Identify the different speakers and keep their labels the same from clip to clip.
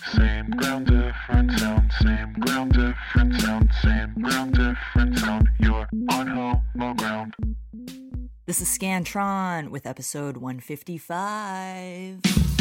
Speaker 1: Same ground, different sound. Same ground, different sound. Same ground, different sound. You're on homo ground.
Speaker 2: This is Scantron with episode 155.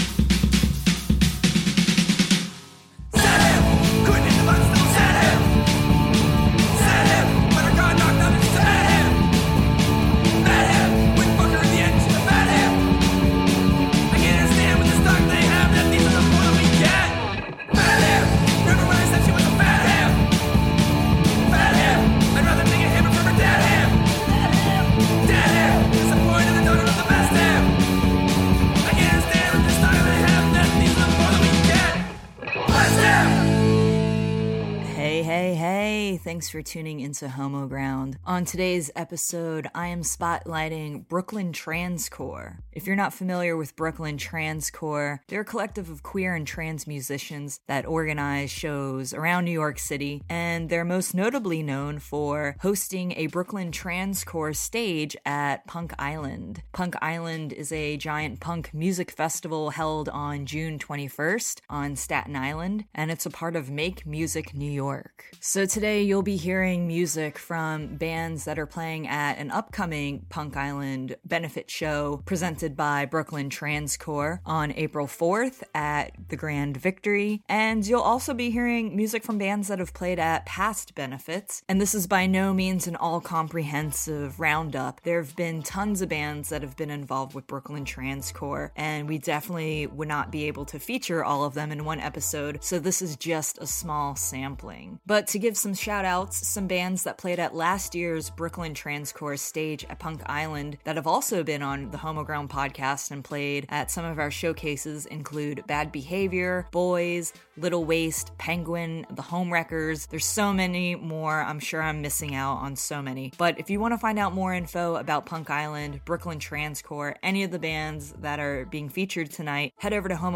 Speaker 2: Thanks for tuning into Homo Ground. On today's episode, I am spotlighting Brooklyn Transcore. If you're not familiar with Brooklyn Transcore, they're a collective of queer and trans musicians that organize shows around New York City, and they're most notably known for hosting a Brooklyn Transcore stage at Punk Island. Punk Island is a giant punk music festival held on June 21st on Staten Island, and it's a part of Make Music New York. So today you'll be hearing music from bands that are playing at an upcoming Punk Island benefit show presented by Brooklyn Transcore on April 4th at the Grand Victory. And you'll also be hearing music from bands that have played at past benefits. And this is by no means an all-comprehensive roundup. There have been tons of bands that have been involved with Brooklyn Transcore, and we definitely would not be able to feature all of them in one episode, so this is just a small sampling. But to give some shout-outs, some bands that played at last year's Brooklyn Transcore stage at Punk Island that have also been on the Homo Ground podcast and played at some of our showcases include Bad Behavior, Boys, Little Waste, Penguin, The Homewreckers. There's so many more. I'm sure I'm missing out on so many. But if you want to find out more info about Punk Island, Brooklyn Transcore, any of the bands that are being featured tonight, head over to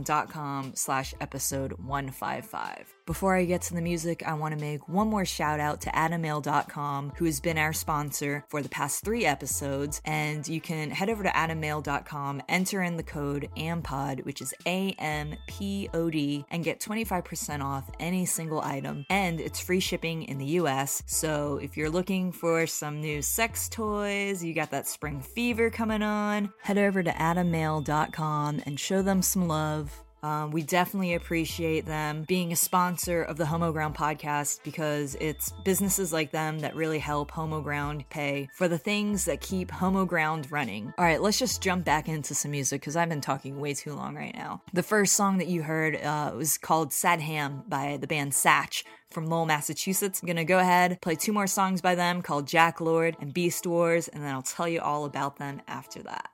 Speaker 2: homoground.com/episode 155. Before I get to the music, I want to make one more shout out to AdamMail.com, who has been our sponsor for the past 3 episodes. And you can head over to AdamMail.com, enter in the code AMPOD, which is AMPOD, and get 25% off any single item. And it's free shipping in the US. So if you're looking for some new sex toys, you got that spring fever coming on, head over to AdamMail.com and show them some love. We definitely appreciate them being a sponsor of the Homo Ground podcast because it's businesses like them that really help Homo Ground pay for the things that keep Homo Ground running. All right, let's just jump back into some music because I've been talking way too long right now. The first song that you heard was called Sad Ham by the band Satch from Lowell, Massachusetts. I'm gonna go ahead, play 2 more songs by them called Jack Lord and Beast Wars, and then I'll tell you all about them after that.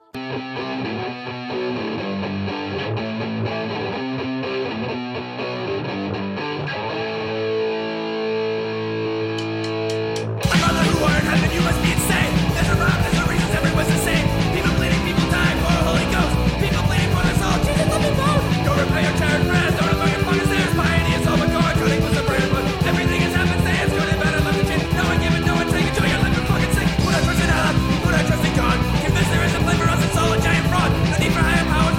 Speaker 3: You must be insane. There's a rhyme, there's a reason, everyone's the same. People bleeding, people dying for a Holy Ghost. People bleeding for their soul. Jesus, let me both. Go repay your charity friends. Don't know your fucking stairs. Piety is over guard. Cutting was the brand, but everything has happened. Say it's good and bad. I love the chin. No one giving, no one taking. Enjoy your life and fucking sick. Would I trust in Allah? Would I trust in God? Convinced there is a plan for us. It's all a giant fraud. No need for higher power.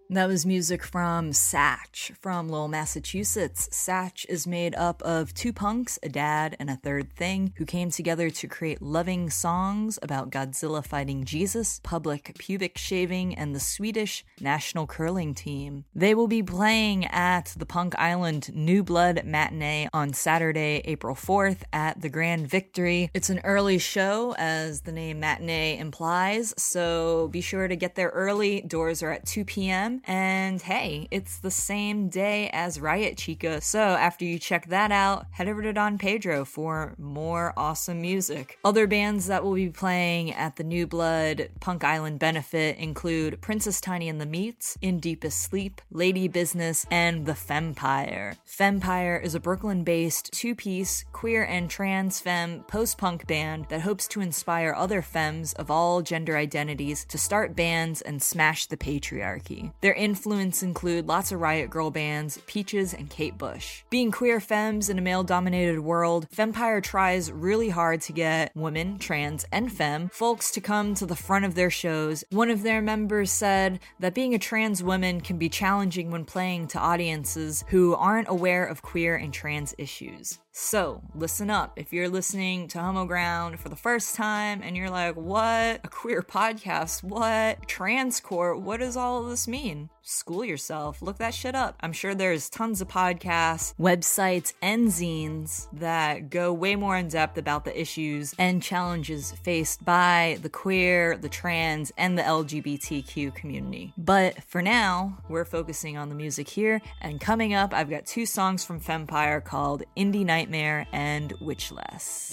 Speaker 2: That was music from Satch from Lowell, Massachusetts. Satch is made up of two punks, a dad, and a third thing, who came together to create loving songs about Godzilla fighting Jesus, public pubic shaving, and the Swedish national curling team. They will be playing at the Punk Island New Blood Matinee on Saturday, April 4th at the Grand Victory. It's an early show, as the name matinee implies, so be sure to get there early. Doors are at 2 p.m. And hey, it's the same day as Riot Chica, so after you check that out, head over to Don Pedro for more awesome music. Other bands that will be playing at the New Blood Punk Island benefit include Princess Tiny and the Meats, In Deepest Sleep, Lady Business, and The Fempire. Fempire is a Brooklyn-based two-piece queer and trans femme post-punk band that hopes to inspire other femmes of all gender identities to start bands and smash the patriarchy. Their influence include lots of Riot Girl bands, Peaches, and Kate Bush. Being queer femmes in a male-dominated world, Fempire tries really hard to get women, trans, and femme folks to come to the front of their shows. One of their members said that being a trans woman can be challenging when playing to audiences who aren't aware of queer and trans issues. So, listen up. If you're listening to Homo Ground for the first time and you're like, what? A queer podcast? What? Transcore? What does all of this mean? School yourself. Look that shit up. I'm sure there's tons of podcasts, websites, and zines that go way more in depth about the issues and challenges faced by the queer, the trans, and the LGBTQ community. But for now, we're focusing on the music here, and coming up, I've got two songs from Fempire called Indie Nightmare and Witchless.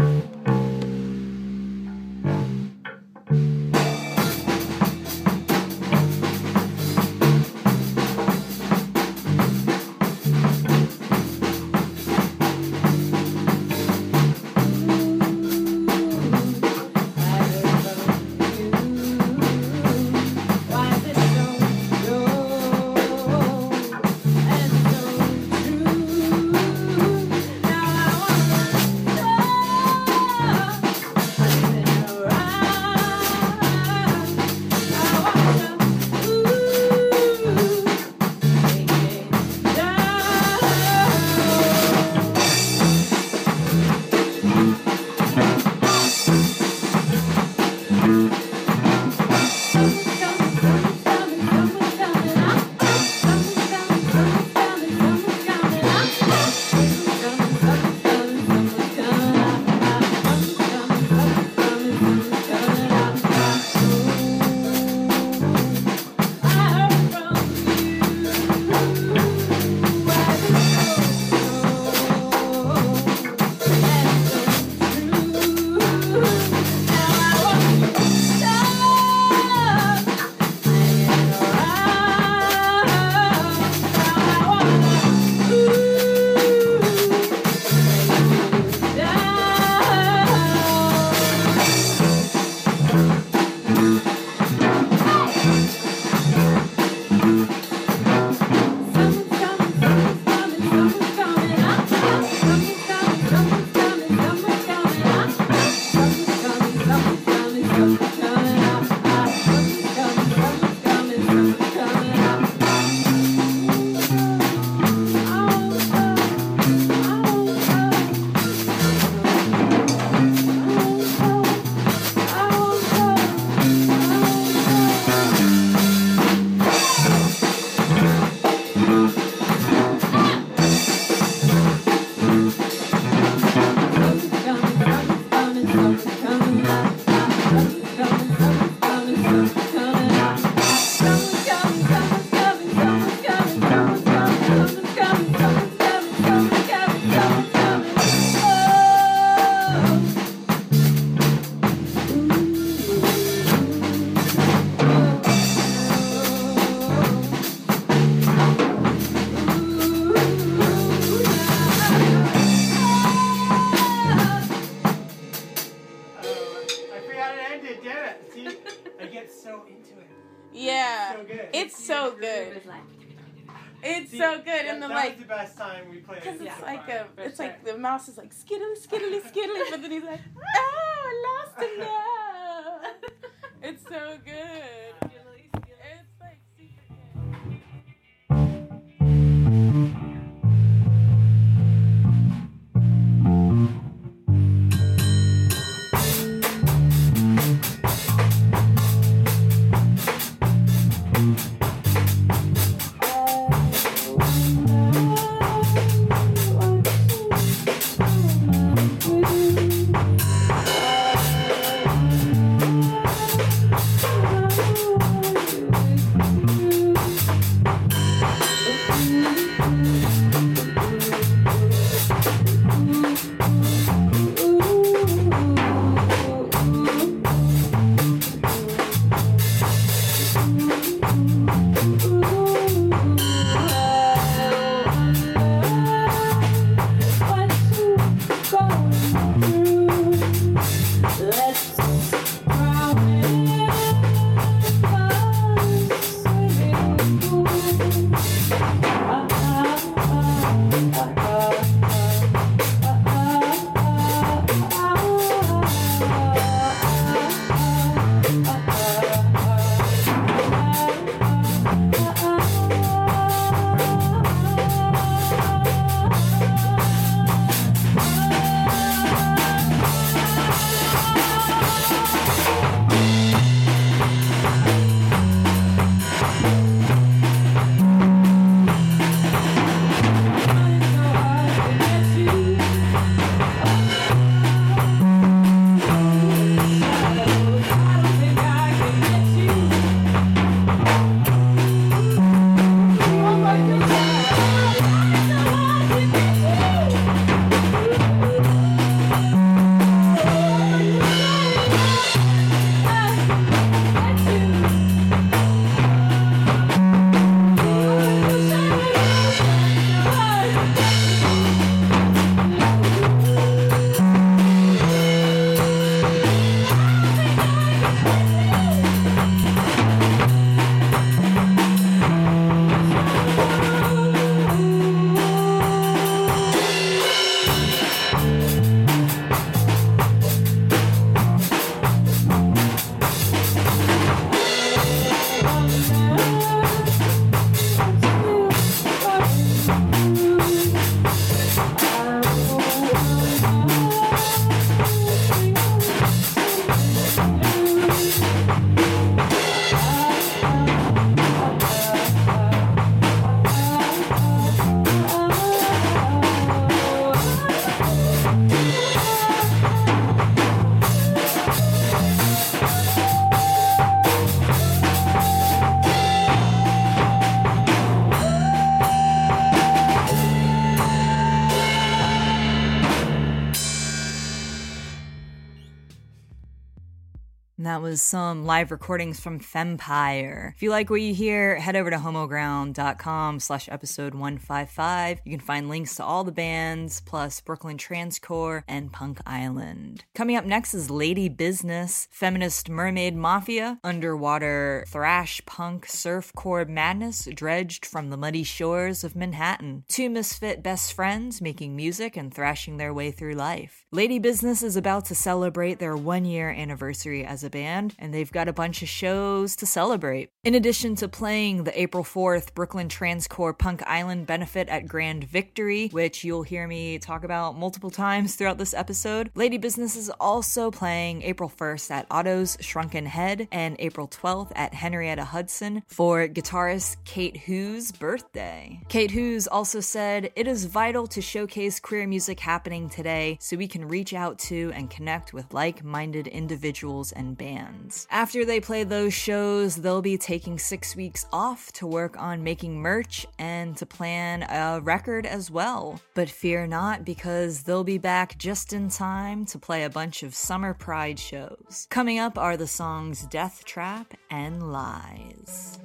Speaker 4: The best time we played. Because it's like the mouse is like skiddly, skiddly, skiddly, but then he's like, oh, I lost him now. It's so good. It's like super good.
Speaker 2: That was some live recordings from Fempire. If you like what you hear, head over to homoground.com/episode 155. You can find links to all the bands, plus Brooklyn Transcore and Punk Island. Coming up next is Lady Business, feminist mermaid mafia, underwater thrash punk surfcore madness dredged from the muddy shores of Manhattan. Two misfit best friends making music and thrashing their way through life. Lady Business is about to celebrate their 1-year anniversary as a band, and they've got a bunch of shows to celebrate. In addition to playing the April 4th Brooklyn Transcore Punk Island benefit at Grand Victory, which you'll hear me talk about multiple times throughout this episode, Lady Business is also playing April 1st at Otto's Shrunken Head and April 12th at Henrietta Hudson for guitarist Kate Who's birthday. Kate Who's also said, "It is vital to showcase queer music happening today so we can reach out to and connect with like-minded individuals and bands." After they play those shows, they'll be taking 6 weeks off to work on making merch and to plan a record as well. But fear not, because they'll be back just in time to play a bunch of summer pride shows. Coming up are the songs Death Trap and Lies.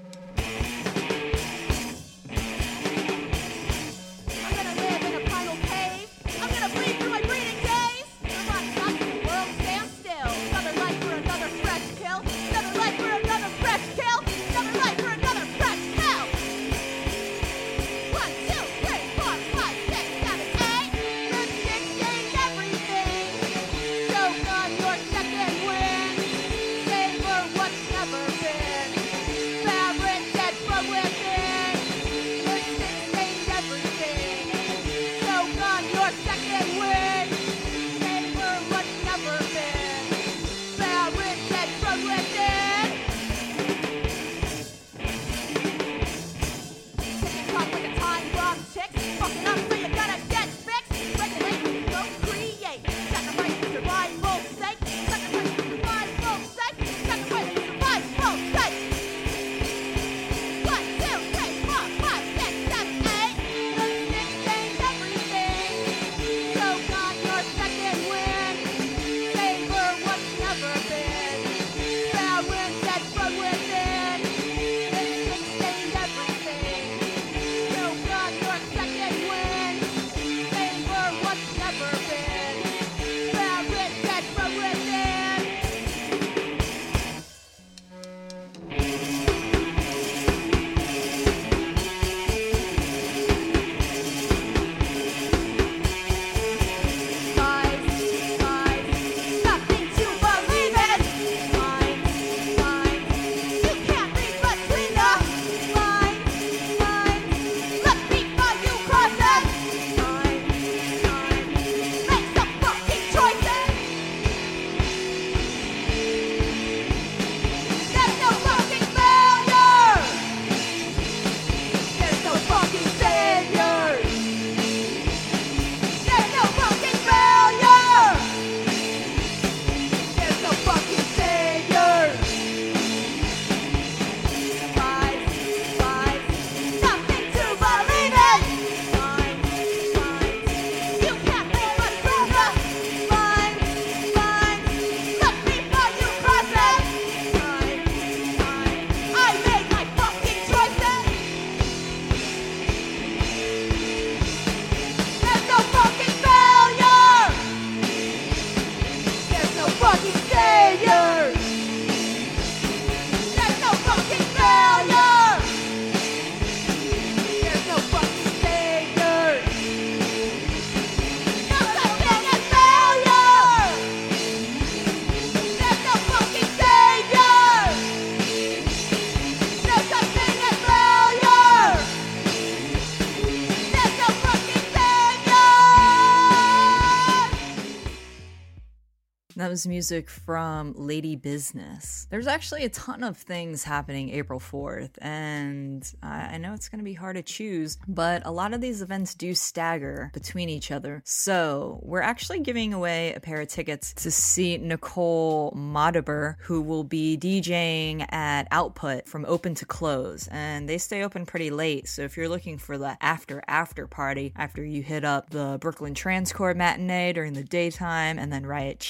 Speaker 2: That was music from Lady Business. There's actually a ton of things happening April 4th, and I know it's going to be hard to choose, but a lot of these events do stagger between each other. So we're actually giving away a pair of tickets to see Nicole Maudeber, who will be DJing at Output from open to close, and they stay open pretty late. So if you're looking for the after party, after you hit up the Brooklyn Transcore matinee during the daytime, and then Riot Chica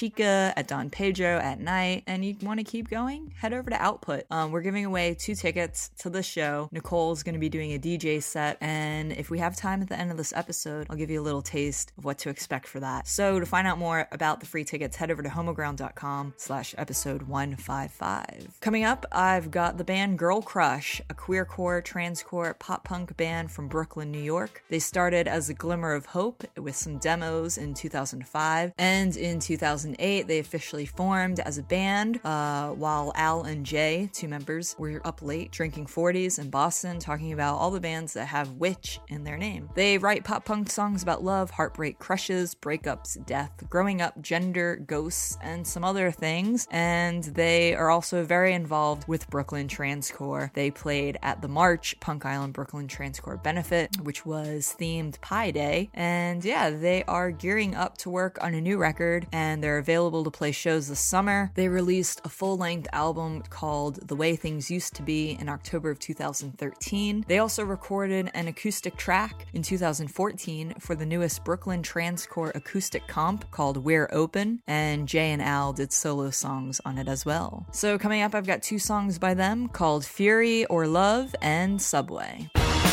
Speaker 2: Pizza at Don Pedro at night, and you want to keep going, head over to Output. We're giving away 2 tickets to the show. Nicole's going to be doing a DJ set, and if we have time at the end of this episode, I'll give you a little taste of what to expect for that. So to find out more about the free tickets, head over to homoground.com/episode 155. Coming up, I've got the band Girl Crush, a queercore, transcore, pop-punk band from Brooklyn, New York. They started as a glimmer of hope with some demos in 2005, and in 2008 they officially formed as a band while Al and Jay, 2 members, were up late drinking 40s in Boston talking about all the bands that have witch in their name. They write pop-punk songs about love, heartbreak, crushes, breakups, death, growing up, gender, ghosts, and some other things, and they are also very involved with Brooklyn Transcore. They played at the March Punk Island Brooklyn Transcore benefit, which was themed Pi Day, and yeah, they are gearing up to work on a new record, and they're available to play shows this summer. They released a full-length album called The Way Things Used to Be in October of 2013. They also recorded an acoustic track in 2014 for the newest Brooklyn Transcore acoustic comp called We're Open, and Jay and Al did solo songs on it as well. So coming up, I've got 2 songs by them called Fury or Love and Subway.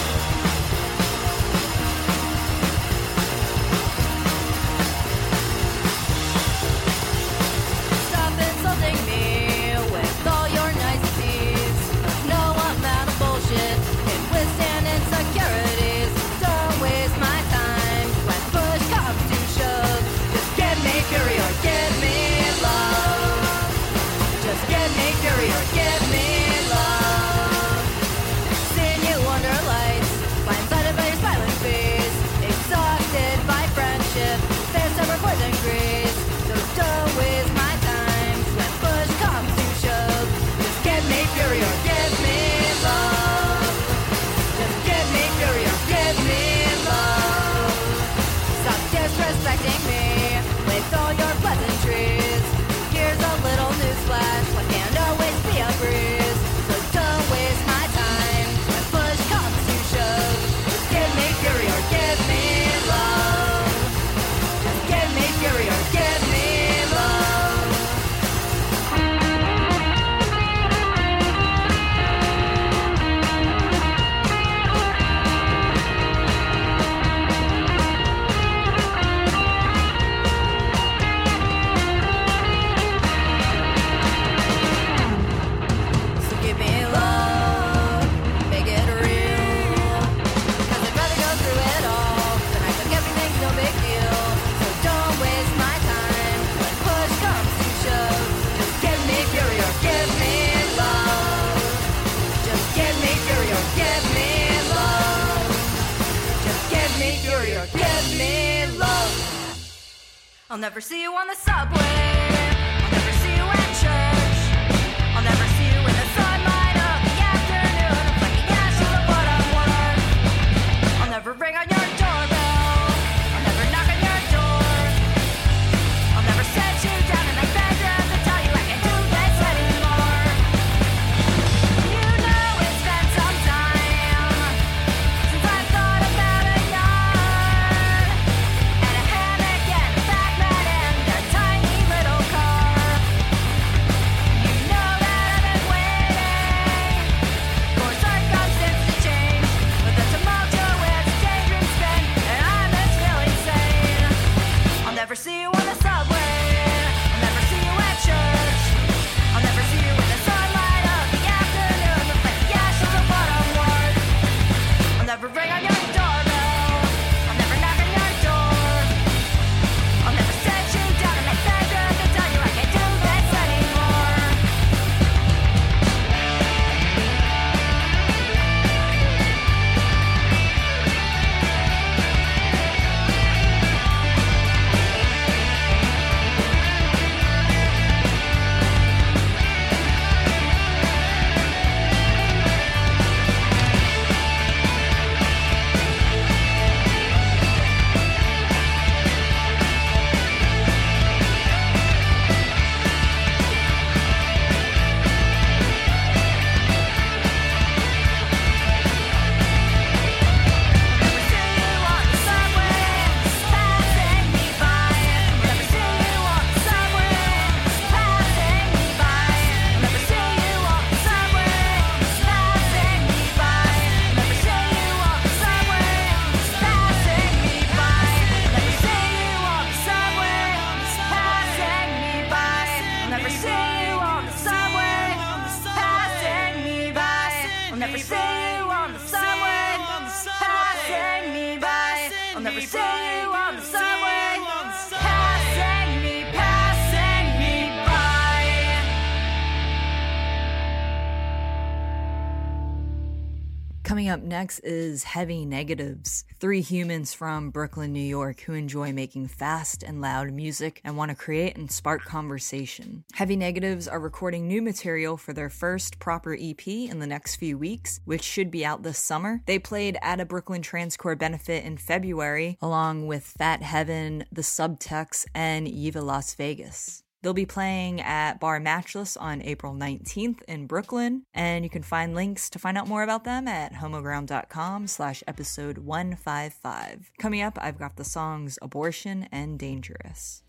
Speaker 5: I'll never see you on the subway. I'll never see you at church. I'll never see you in the sunlight of the afternoon. I'm flecking ashes of what I'm worth. I'll never ring on your doorbell. I'll never knock on your door. I'll never set you down in my bedroom to tell you I can't do this anymore. You know it's been some time since I've thought about a yard and a hammock and a Batman and a tiny little car. I'll never see you on the subway. Passing me by.
Speaker 2: Coming up next is Heavy Negatives, 3 humans from Brooklyn, New York who enjoy making fast and loud music and want to create and spark conversation. Heavy Negatives are recording new material for their first proper EP in the next few weeks, which should be out this summer. They played at a Brooklyn Transcore benefit in February, along with Fat Heaven, The Subtext, and Yiva Las Vegas. They'll be playing at Bar Matchless on April 19th in Brooklyn, and you can find links to find out more about them at homoground.com/episode 155. Coming up, I've got the songs Abortion and Dangerous.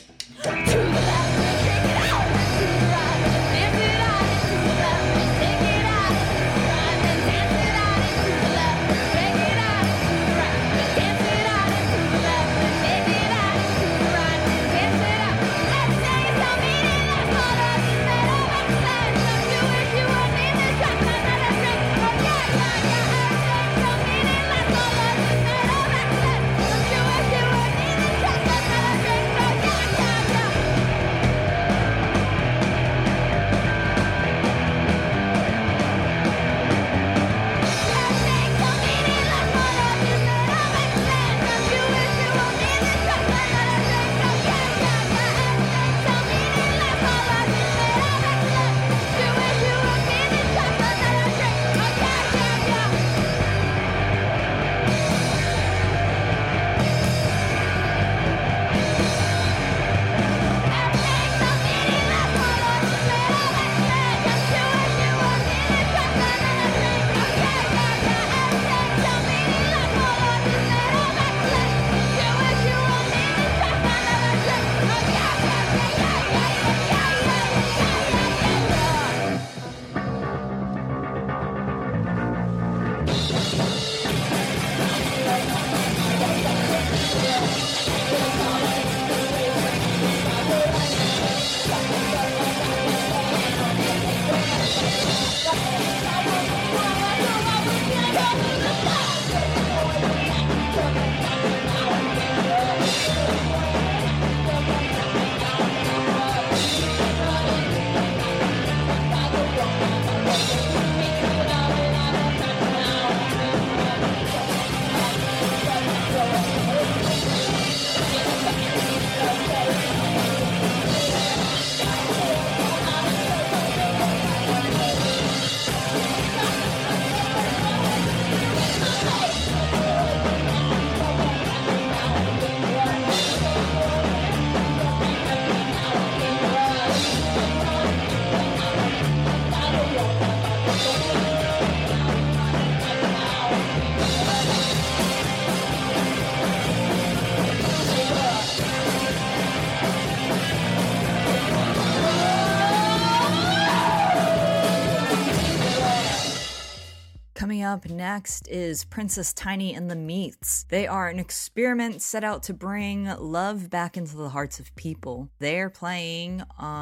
Speaker 2: Coming up next is Princess Tiny and the Meats. They are an experiment set out to bring love back into the hearts of people. They are playing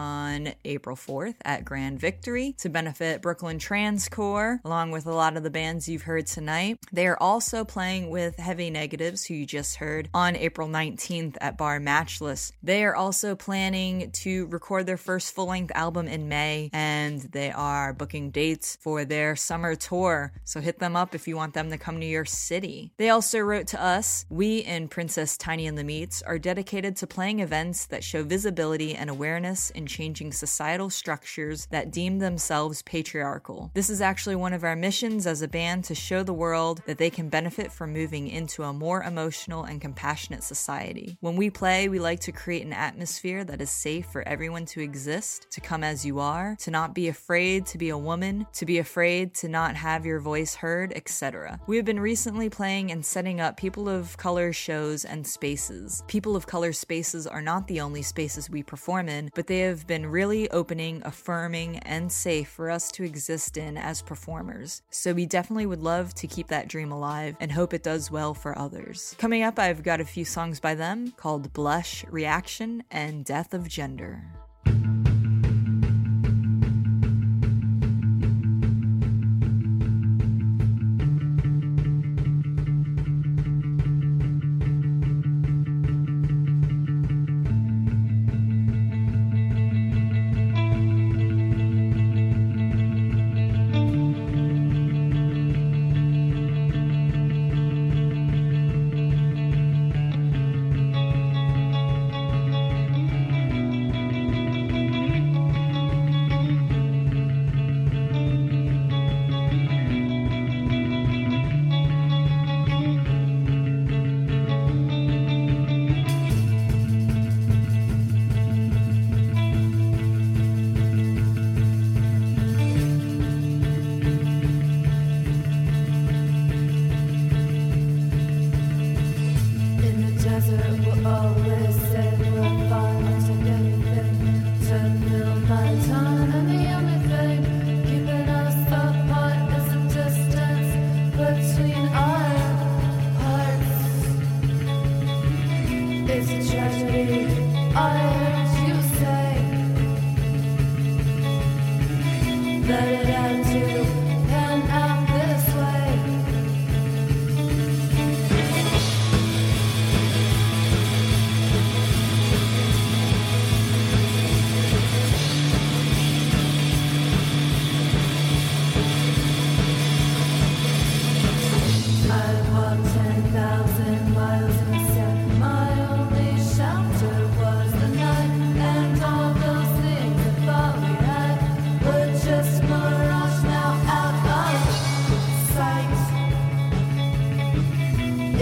Speaker 2: on April 4th at Grand Victory to benefit Brooklyn Transcore, along with a lot of the bands you've heard tonight. They are also playing with Heavy Negatives, who you just heard, on April 19th at Bar Matchless. They are also planning to record their first full-length album in May, and they are booking dates for their summer tour. So hit them up if you want them to come to your city. They also wrote to us, "We in Princess Tiny and the Meats are dedicated to playing events that show visibility and awareness in changing societal structures that deem themselves patriarchal. This is actually one of our missions as a band to show the world that they can benefit from moving into a more emotional and compassionate society. When we play, we like to create an atmosphere that is safe for everyone to exist, to come as you are, to not be afraid to be a woman, to be afraid to not have your voice heard, etc. We have been recently playing and setting up people of color shows and spaces. People of color spaces are not the only spaces we perform in, but they have been really opening, affirming, and safe for us to exist in as performers. So we definitely would love to keep that dream alive and hope it does well for others." Coming up, I've got a few songs by them called Blush, Reaction, and Death of Gender.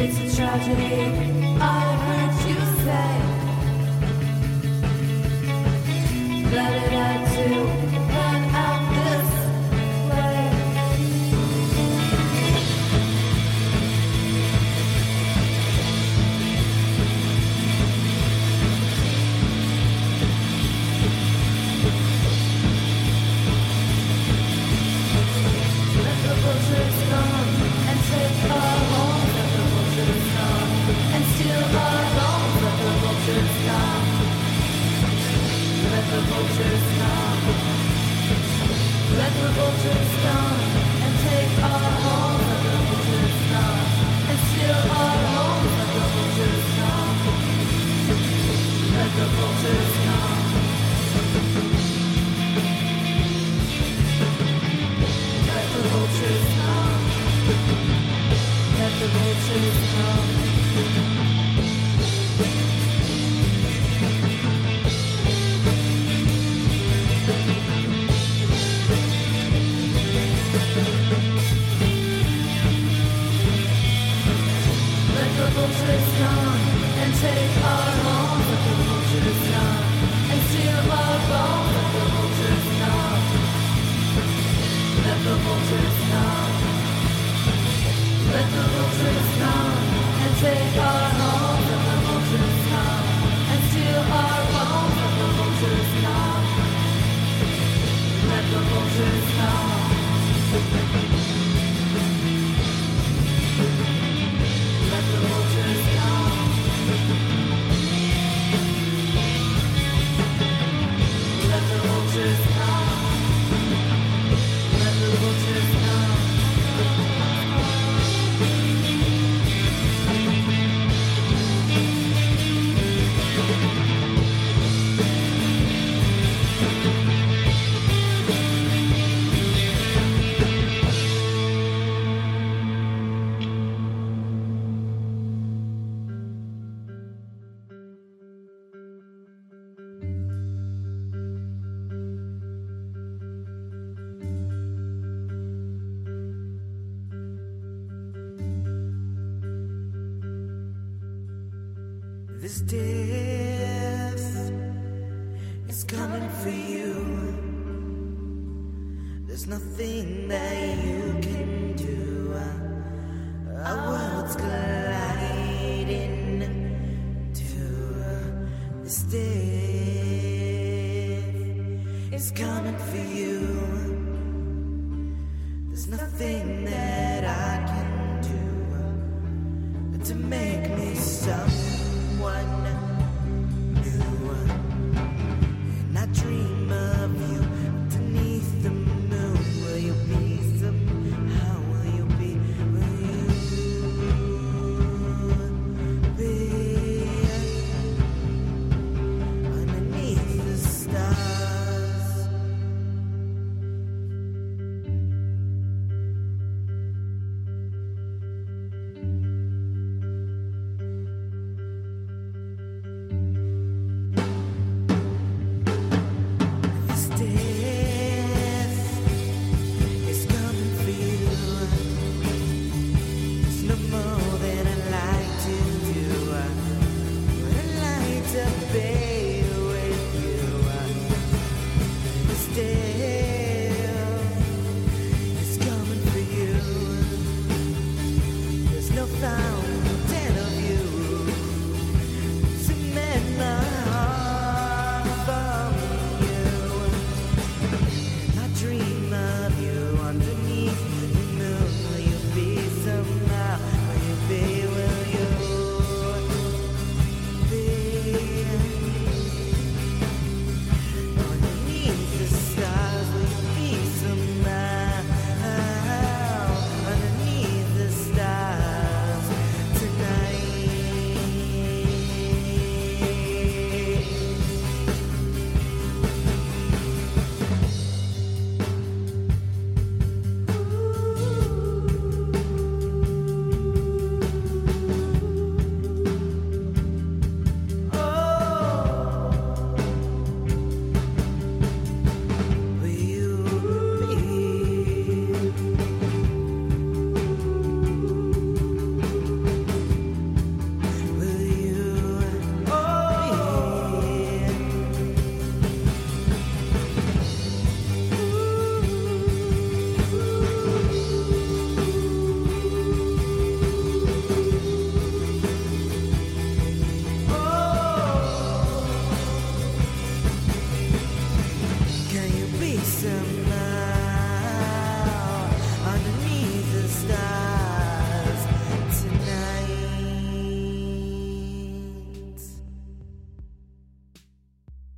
Speaker 5: It's a tragedy, I heard you say. That it had to run out this way. Let the vultures come and take our homes. Let the vultures come and steal our bones. Let the vultures come. Let the vultures come. Let the vultures come and take our homes. Let the vultures come and steal our homes. Let the vultures come. Let the vultures come. Let the vultures come. Let the vultures come. Let the vultures come and take our homes. Let the vultures come and steal our bones. Let the vultures come. Let the vultures come. Let the vultures come and take our homes. Let the vultures come and steal our bones. Let the vultures come. Let the vultures come. Let the vultures come. Let the vultures come. Let the vultures come.
Speaker 3: This death is coming for you. There's nothing that you can do. Our worlds colliding to this death is coming for you. There's nothing that I can do to make me someone new. And I dream of you beneath the moon. Will you be somehow? Will you be? Will you be underneath the stars?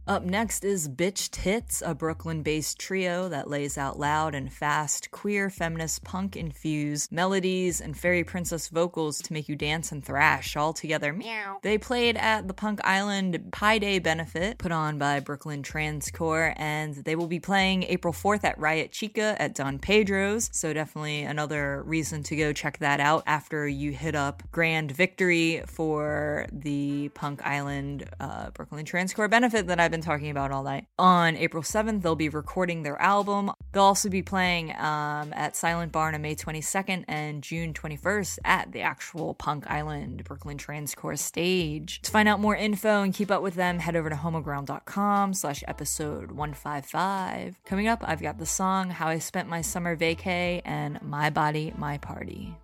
Speaker 2: Up next is Bitch Tits, a Brooklyn-based trio that lays out loud and fast, queer, feminist, punk-infused melodies and fairy princess vocals to make you dance and thrash all together. Meow. They played at the Punk Island Pi Day benefit put on by Brooklyn Trans Corps, and they will be playing April 4th at Riot Chica at Don Pedro's, so definitely another reason to go check that out after you hit up Grand Victory for the Punk Island Brooklyn Trans Corps benefit that I've been talking about all night. On April 7th, they'll be recording their album. They'll also be playing at Silent Barn on May 22nd and June 21st at the actual Punk Island Brooklyn Trans Corps stage. To find out more info and keep up with them, head over to homoground.com/episode 155. Coming up, I've got the song How I Spent My Summer Vacay and My Body, My Party.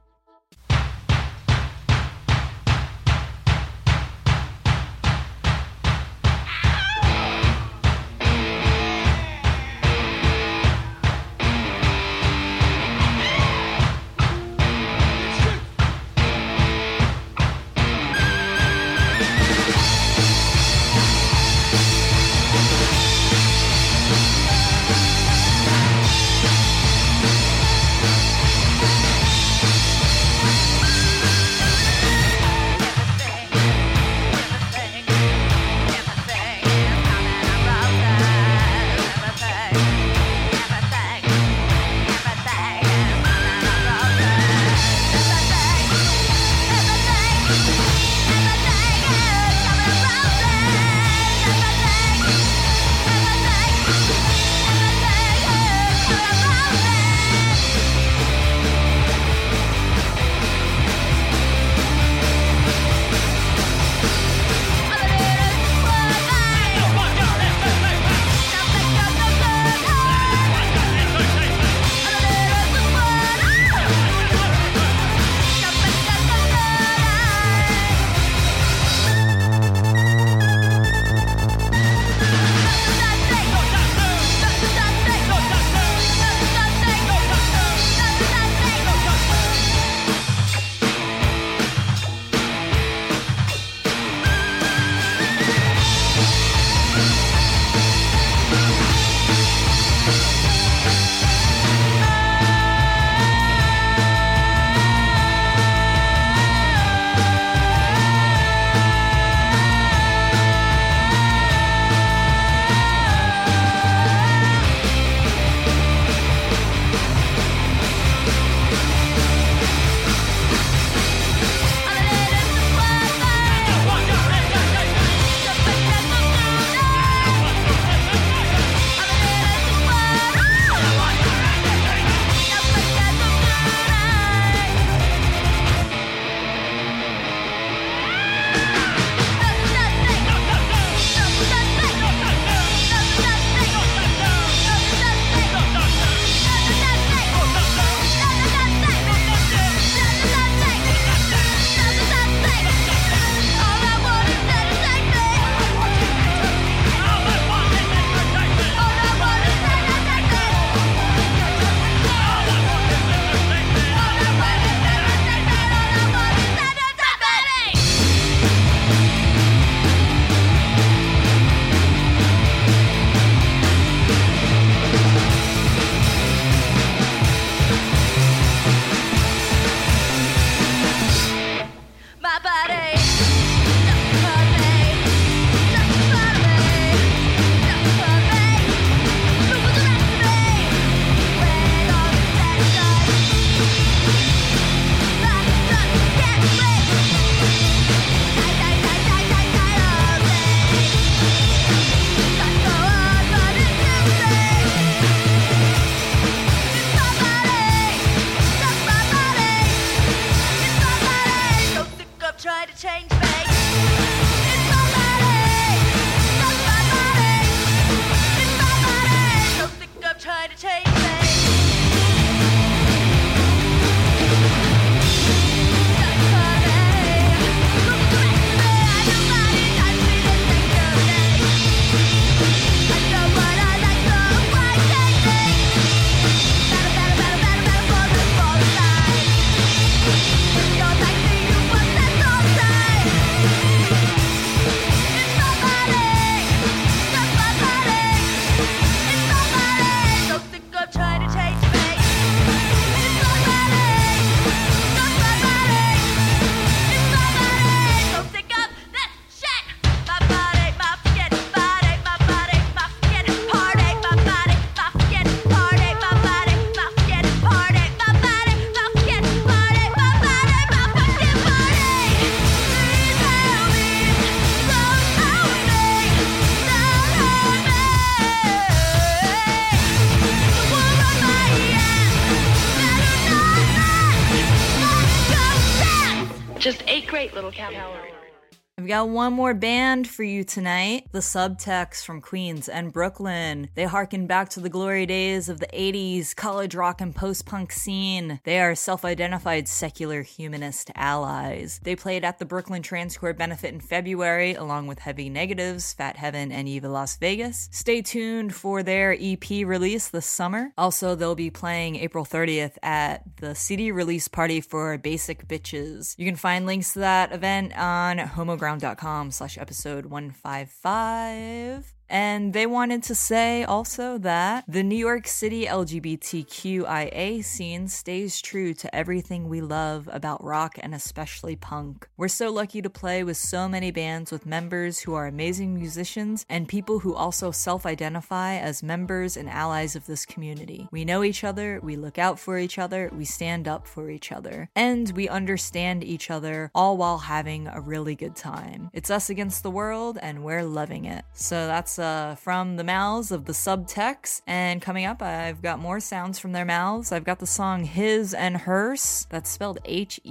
Speaker 6: Just 8 great little calories.
Speaker 2: I've got one more band for you tonight, the Subtext from Queens and Brooklyn. They harken back to the glory days of the 80s college rock and post-punk scene. They are self-identified secular humanist allies. They played at the Brooklyn Transcorp benefit in February, along with Heavy Negatives, Fat Heaven, and Eva Las Vegas. Stay tuned for their EP release this summer. Also, they'll be playing April 30th at the CD release party for Basic Bitches. You can find links to that event on homoground.com/episode 155. And they wanted to say also that the New York City LGBTQIA scene stays true to everything we love about rock and especially punk. We're so lucky to play with so many bands with members who are amazing musicians and people who also self-identify as members and allies of this community. We know each other, we look out for each other, we stand up for each other, and we understand each other, all while having a really good time. It's us against the world, and we're loving it. So that's from the mouths of the Subtext, and coming up I've got more sounds from their mouths. I've got the song His and Hers, that's spelled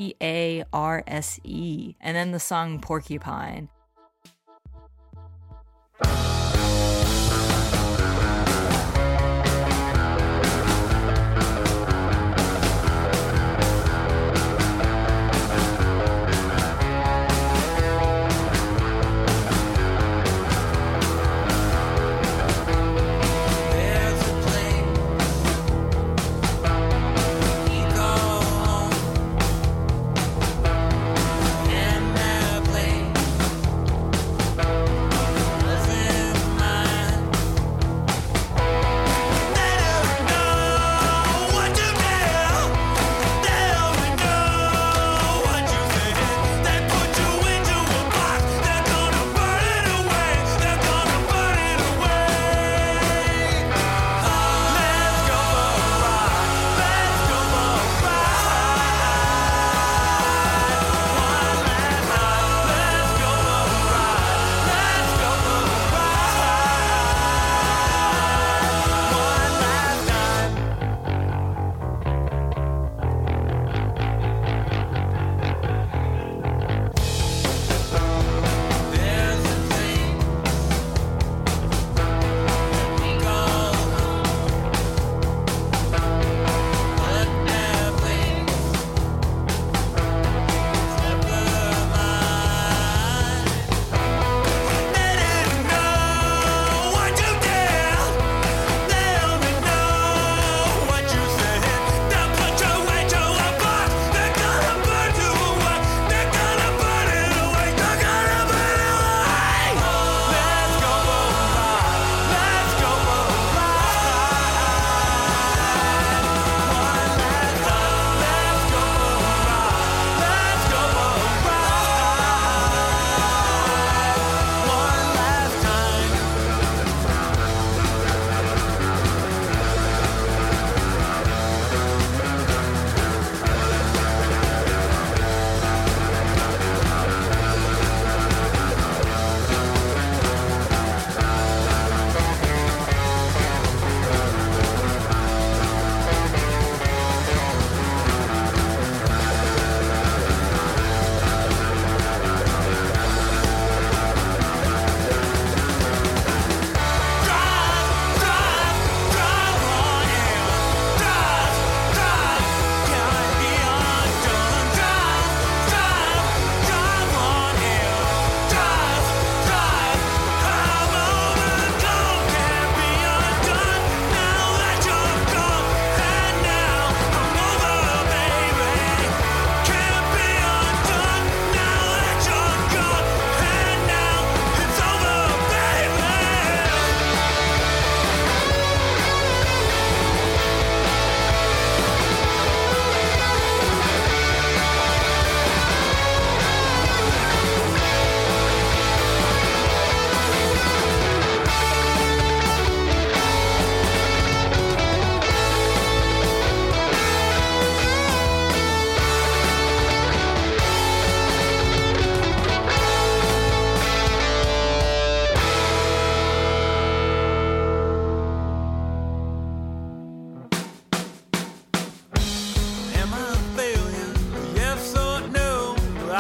Speaker 2: Hearse, and then the song Porcupine.
Speaker 3: And I play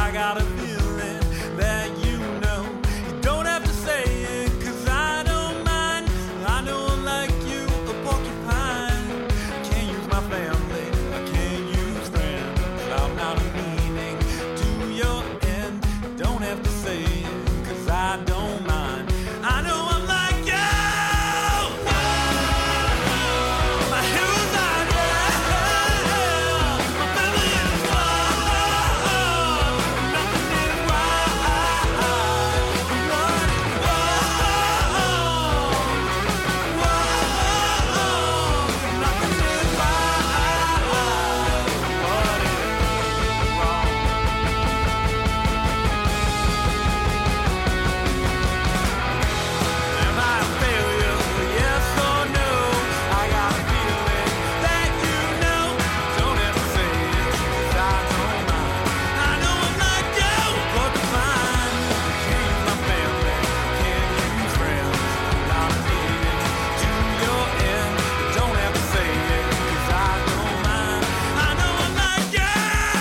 Speaker 7: I got a feeling that you know. You don't have to say it, 'cause I don't mind. I know I'm like you, a porcupine. Can't use my family, I can't use friends. I'm not a meaning to your end. Don't have to say it, 'cause I don't mind. I know I'm like you. My heroes are my family is nothing is Am I a failure? Yes or no? I got a feeling that you know. Don't have to say it, 'cause I don't mind. I know I'm like you, but fine. Can't use my family, can't use friends. I'm not meaning to your end. Don't have to say it, 'cause I don't mind. I know I'm like you.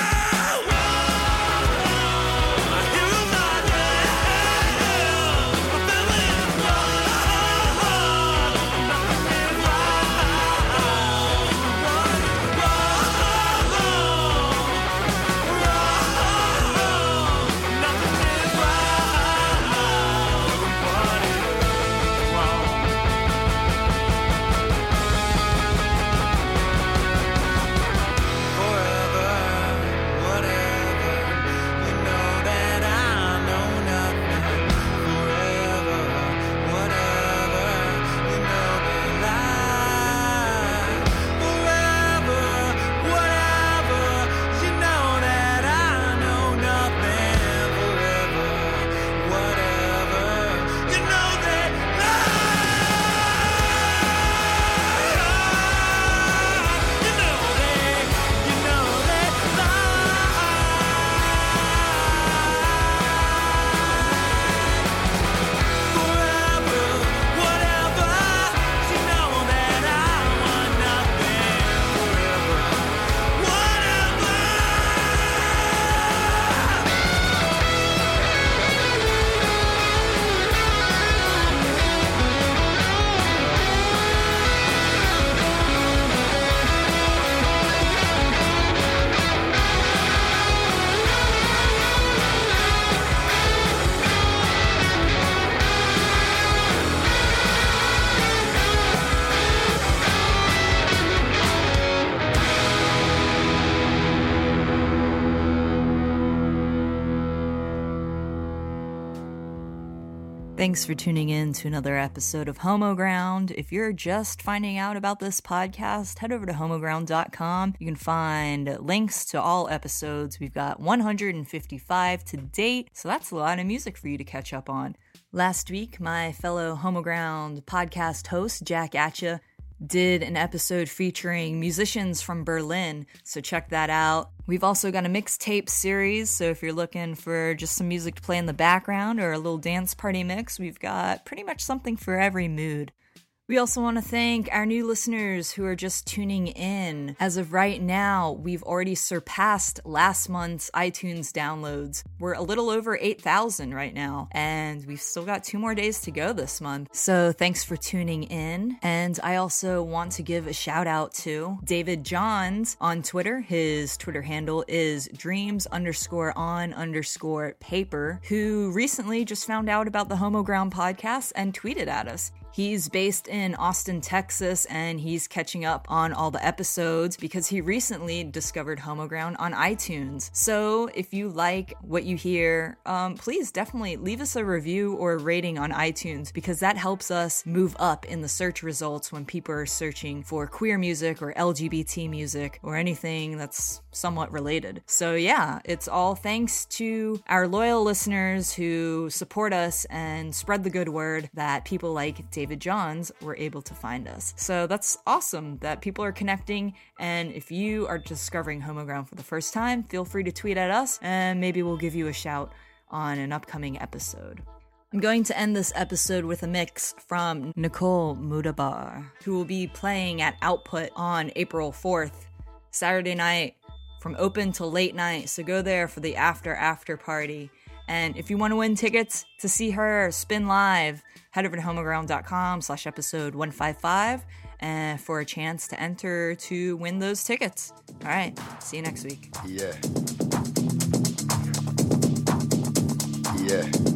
Speaker 7: My heroes are my family is
Speaker 2: Thanks for tuning in to another episode of Homo Ground. If you're just finding out about this podcast, head over to homoground.com. You can find links to all episodes. We've got 155 to date, so that's a lot of music for you to catch up on. Last week, my fellow Homo Ground podcast host, Jack Atcha, did an episode featuring musicians from Berlin, so check that out. We've also got a mixtape series, so if you're looking for just some music to play in the background or a little dance party mix, we've got pretty much something for every mood. We also want to thank our new listeners who are just tuning in. As of right now, we've already surpassed last month's iTunes downloads. We're a little over 8,000 right now, and we've still got 2 more days to go this month. So thanks for tuning in. And I also want to give a shout out to David Johns on Twitter. His Twitter handle is dreams_on_paper, who recently just found out about the Homo Ground podcast and tweeted at us. He's based in Austin, Texas, and he's catching up on all the episodes because he recently discovered Homo Ground on iTunes. So if you like what you hear, please definitely leave us a review or a rating on iTunes, because that helps us move up in the search results when people are searching for queer music or LGBT music or anything that's somewhat related. So yeah, it's all thanks to our loyal listeners who support us and spread the good word that people like David Johns were able to find us. So that's awesome that people are connecting, and if you are discovering Homo Ground for the first time, feel free to tweet at us and maybe we'll give you a shout on an upcoming episode. I'm going to end this episode with a mix from Nicole Mudabar, who will be playing at Output on April 4th, Saturday night. from open till late night. So go there for the after party. And if you want to win tickets to see her spin live, head over to homoground.com/episode 155 for a chance to enter to win those tickets. All right, see you next week.
Speaker 8: Yeah.